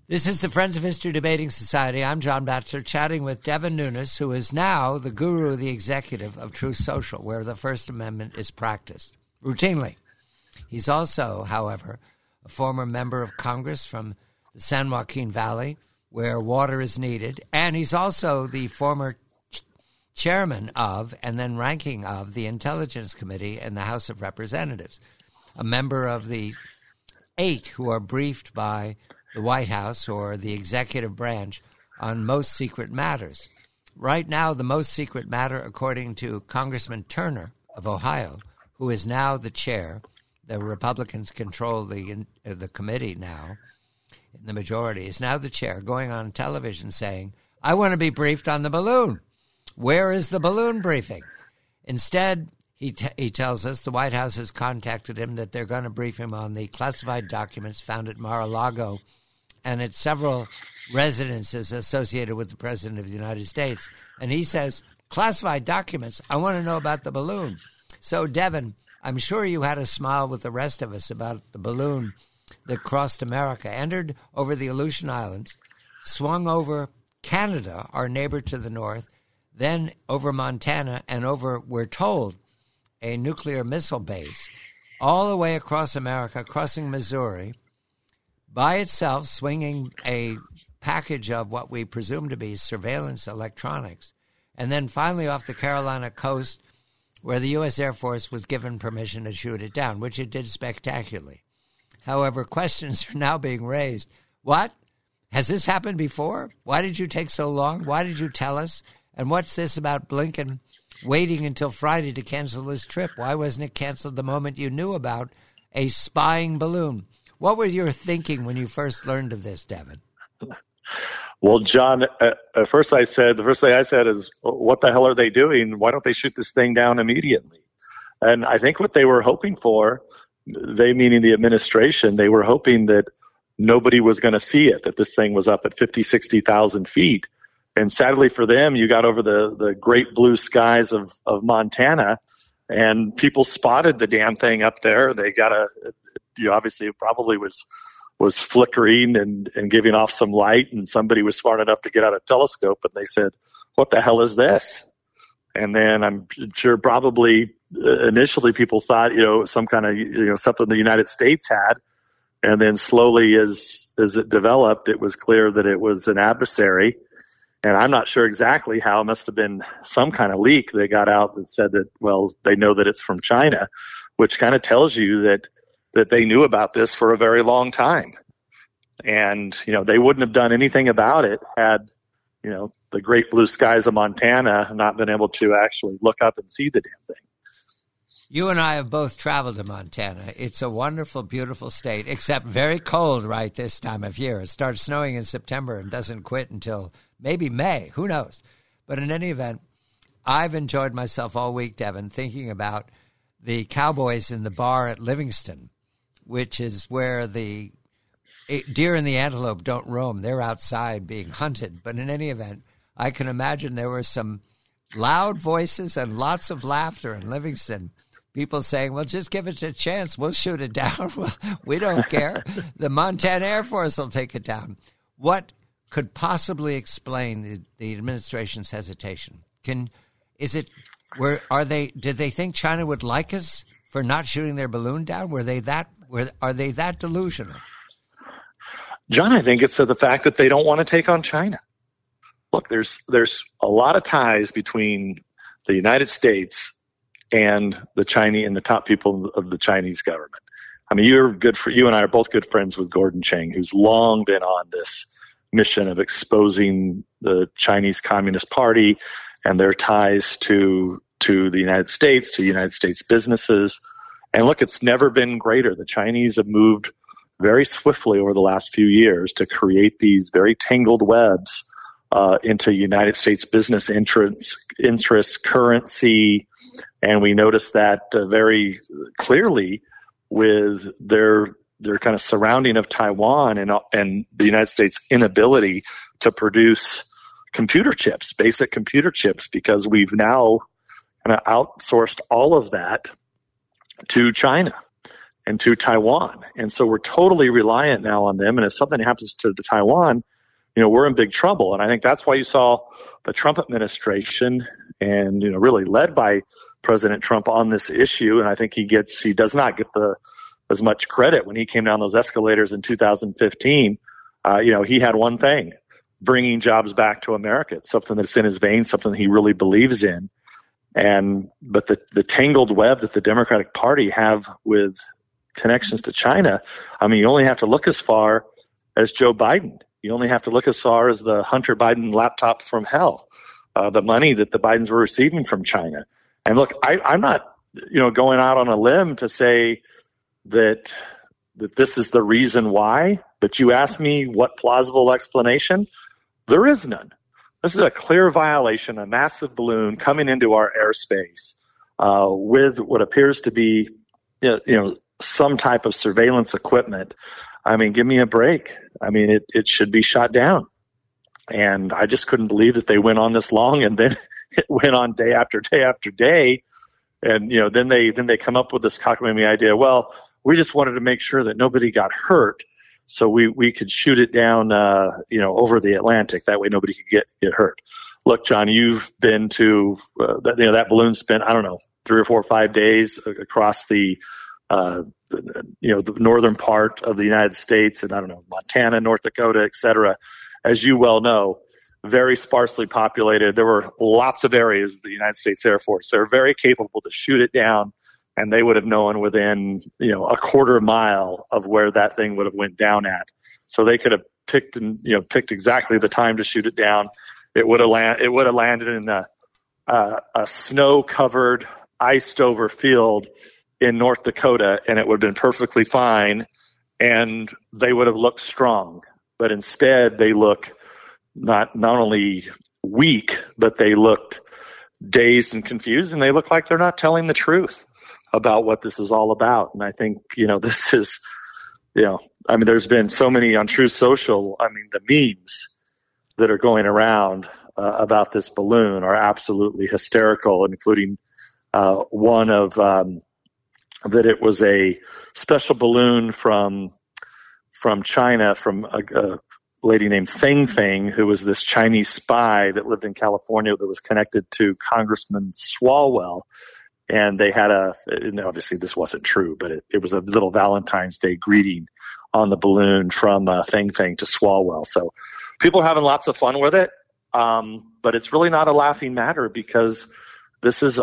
This is the Friends of History Debating Society. I'm John Batchelor, chatting with Devin Nunes, who is now the guru, the executive of Truth Social, where the First Amendment is practiced routinely. He's also, however, a former member of Congress from the San Joaquin Valley, where water is needed, and he's also the former chairman of and then ranking of the Intelligence Committee in the House of Representatives, a member of the 8 who are briefed by the White House or the executive branch on most secret matters. Right now, the most secret matter, according to Congressman Turner of Ohio, who is now the chair, the Republicans control the committee now, in the majority, is now the chair, going on television saying, I want to be briefed on the balloon. Where is the balloon briefing? Instead, he tells us the White House has contacted him that they're going to brief him on the classified documents found at Mar-a-Lago and at several residences associated with the President of the United States. And he says, classified documents, I want to know about the balloon. So, Devin, I'm sure you had a smile with the rest of us about the balloon that crossed America, entered over the Aleutian Islands, swung over Canada, our neighbor to the north, then over Montana and over, we're told, a nuclear missile base, all the way across America, crossing Missouri, by itself, swinging a package of what we presume to be surveillance electronics, and then finally off the Carolina coast, where the U.S. Air Force was given permission to shoot it down, which it did spectacularly. However, questions are now being raised. What? Has this happened before? Why did you take so long? Why did you tell us? And what's this about Blinken waiting until Friday to cancel his trip? Why wasn't it canceled the moment you knew about a spying balloon? What were you thinking when you first learned of this, Devin? Well, John, the first thing I said is, what the hell are they doing? Why don't they shoot this thing down immediately? And I think what they were hoping for, they meaning the administration, they were hoping that nobody was going to see it, that this thing was up at 50, 60,000 feet. And sadly for them, you got over the great blue skies of Montana, and people spotted the damn thing up there. They got obviously it probably was flickering and giving off some light, and somebody was smart enough to get out a telescope, and they said, what the hell is this? And then I'm sure probably initially people thought, some kind of, something the United States had. And then slowly as it developed, it was clear that it was an adversary. And I'm not sure exactly how. It must have been some kind of leak that got out that said that, well, they know that it's from China, which kind of tells you that they knew about this for a very long time. And, they wouldn't have done anything about it had, the great blue skies of Montana not been able to actually look up and see the damn thing. You and I have both traveled to Montana. It's a wonderful, beautiful state, except very cold right this time of year. It starts snowing in September and doesn't quit until maybe May. Who knows? But in any event, I've enjoyed myself all week, Devin, thinking about the cowboys in the bar at Livingston, which is where the deer and the antelope don't roam. They're outside being hunted. But in any event, I can imagine there were some loud voices and lots of laughter in Livingston. People saying, well, just give it a chance. We'll shoot it down. We don't care. The Montana Air Force will take it down. What could possibly explain the administration's hesitation? Did they think China would like us for not shooting their balloon down? Are they that delusional? John, I think it's the fact that they don't want to take on China. Look, there's a lot of ties between the United States and the Chinese and the top people of the Chinese government. I mean, you and I are both good friends with Gordon Chang, who's long been on this mission of exposing the Chinese Communist Party and their ties to the United States, to United States businesses. And look, it's never been greater. The Chinese have moved very swiftly over the last few years to create these very tangled webs into United States business interests, currency, and we notice that very clearly with their kind of surrounding of Taiwan and the United States' inability to produce computer chips, basic computer chips, because we've now kind of outsourced all of that to China. and to Taiwan. And so we're totally reliant now on them. And if something happens to Taiwan, we're in big trouble. And I think that's why you saw the Trump administration and, really led by President Trump on this issue. And I think he does not get as much credit when he came down those escalators in 2015. He had one thing, bringing jobs back to America. It's something that's in his veins, something he really believes in. But the tangled web that the Democratic Party have with connections to China, you only have to look as far as Joe Biden. You only have to look as far as the Hunter Biden laptop from hell, the money that the Bidens were receiving from China. And look, I'm not, going out on a limb to say that this is the reason why, but you ask me what plausible explanation, there is none. This is a clear violation, a massive balloon coming into our airspace with what appears to be, some type of surveillance equipment. Give me a break. It should be shot down. And I just couldn't believe that they went on this long, and then it went on day after day after day. And, then they come up with this cockamamie idea. Well, we just wanted to make sure that nobody got hurt, so we could shoot it down, over the Atlantic. That way nobody could get hurt. Look, John, you've been to, that balloon spent, 3 or 4 or 5 days across the northern part of the United States, and Montana, North Dakota, et cetera. As you well know, very sparsely populated. There were lots of areas of the United States Air Force. They're very capable to shoot it down, and they would have known within, a quarter mile of where that thing would have went down at. So they could have picked exactly the time to shoot it down. It would have landed in a snow-covered, iced-over field in North Dakota, and it would have been perfectly fine, and they would have looked strong. But instead, they look not only weak, but they looked dazed and confused, and they look like they're not telling the truth about what this is all about. And I think, this is, there's been so many on Truth Social. The memes that are going around about this balloon are absolutely hysterical, including one of that it was a special balloon from China, from a lady named Feng Feng, who was this Chinese spy that lived in California that was connected to Congressman Swalwell. And they had obviously this wasn't true, but it was a little Valentine's Day greeting on the balloon from Feng Feng to Swalwell. So people are having lots of fun with it. But it's really not a laughing matter, because this is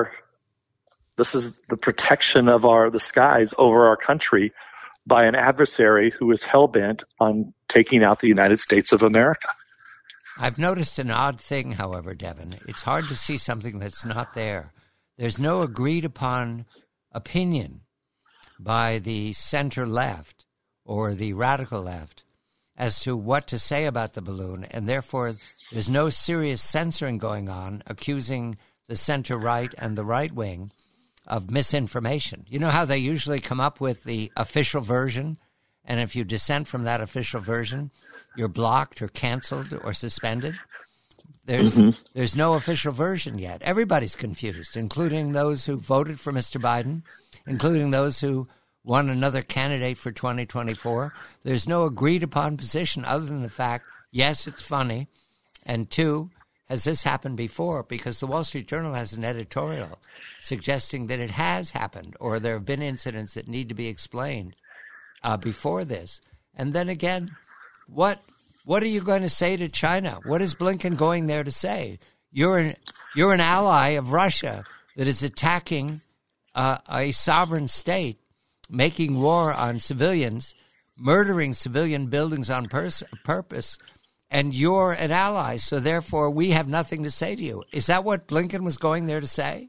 the protection of the skies over our country by an adversary who is hell-bent on taking out the United States of America. I've noticed an odd thing, however, Devin. It's hard to see something that's not there. There's no agreed-upon opinion by the center-left or the radical left as to what to say about the balloon, and therefore there's no serious censoring going on, accusing the center-right and the right-wing of misinformation. You know how they usually come up with the official version, and if you dissent from that official version, you're blocked or canceled or suspended? There's no official version yet. Everybody's confused, including those who voted for Mr. Biden, including those who want another candidate for 2024. There's no agreed-upon position other than the fact, yes, it's funny, and two, has this happened before? Because the Wall Street Journal has an editorial suggesting that it has happened, or there have been incidents that need to be explained before this. And then again, what are you going to say to China? What is Blinken going there to say? You're an ally of Russia that is attacking a sovereign state, making war on civilians, murdering civilian buildings on purpose, and you're an ally, so therefore we have nothing to say to you. Is that what Blinken was going there to say?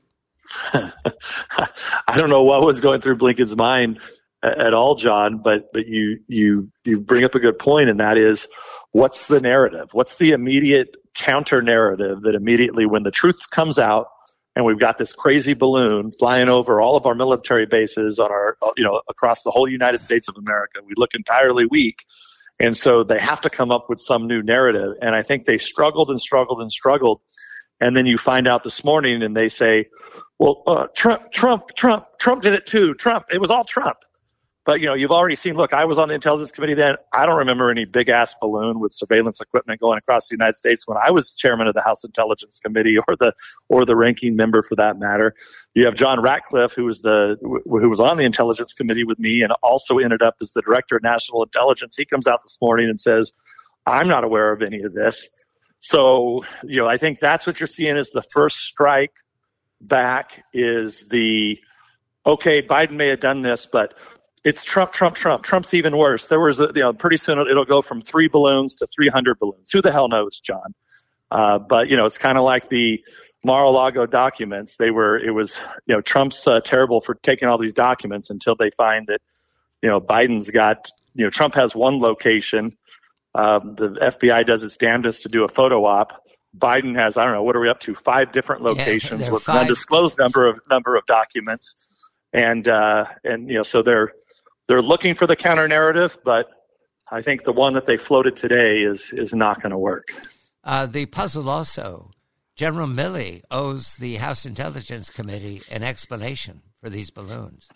I don't know what was going through Blinken's mind at all, John, but you bring up a good point, and that is, what's the narrative? What's the immediate counter narrative that immediately, when the truth comes out and we've got this crazy balloon flying over all of our military bases on our, across the whole United States of America, we look entirely weak. And so they have to come up with some new narrative. And I think they struggled and struggled and struggled. And then you find out this morning and they say, well, Trump did it too. Trump, it was all Trump. But, you've already seen, look, I was on the Intelligence Committee then. I don't remember any big-ass balloon with surveillance equipment going across the United States when I was chairman of the House Intelligence Committee or the ranking member for that matter. You have John Ratcliffe, who was on the Intelligence Committee with me and also ended up as the Director of National Intelligence. He comes out this morning and says, I'm not aware of any of this. So, I think that's what you're seeing is the first strike back is okay, Biden may have done this, but it's Trump. Trump's even worse. There was, pretty soon it'll go from 3 balloons to 300 balloons. Who the hell knows, John? But, it's kind of like the Mar-a-Lago documents. Trump's terrible for taking all these documents until they find that, Biden's got, Trump has one location. The FBI does its damnedest to do a photo op. Biden has, I don't know, what are we up to? 5 different locations with an undisclosed number of documents. And so they're looking for the counter narrative, but I think the one that they floated today is not going to work. The puzzle also, General Milley owes the House Intelligence Committee an explanation for these balloons.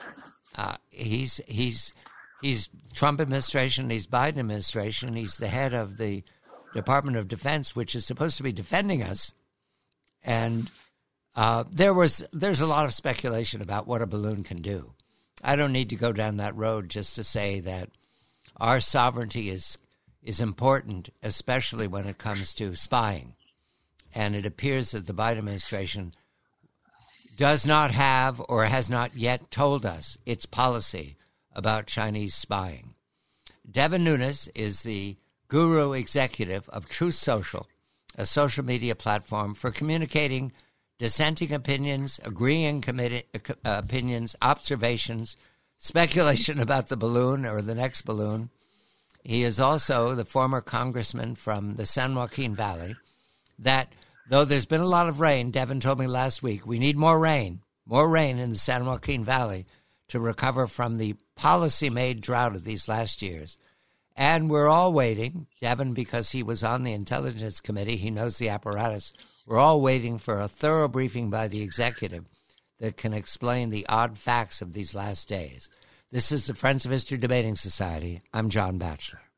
He's Trump administration, he's Biden administration, he's the head of the Department of Defense, which is supposed to be defending us. And there's a lot of speculation about what a balloon can do. I don't need to go down that road just to say that our sovereignty is important, especially when it comes to spying. And it appears that the Biden administration does not have or has not yet told us its policy about Chinese spying. Devin Nunes is the guru executive of Truth Social, a social media platform for communicating dissenting opinions, agreeing opinions, observations, speculation about the balloon or the next balloon. He is also the former congressman from the San Joaquin Valley that, though there's been a lot of rain, Devin told me last week, we need more rain in the San Joaquin Valley to recover from the policy-made drought of these last years. And we're all waiting, Devin, because he was on the Intelligence Committee, he knows the apparatus, we're all waiting for a thorough briefing by the executive that can explain the odd facts of these last days. This is the Friends of History Debating Society. I'm John Batchelor.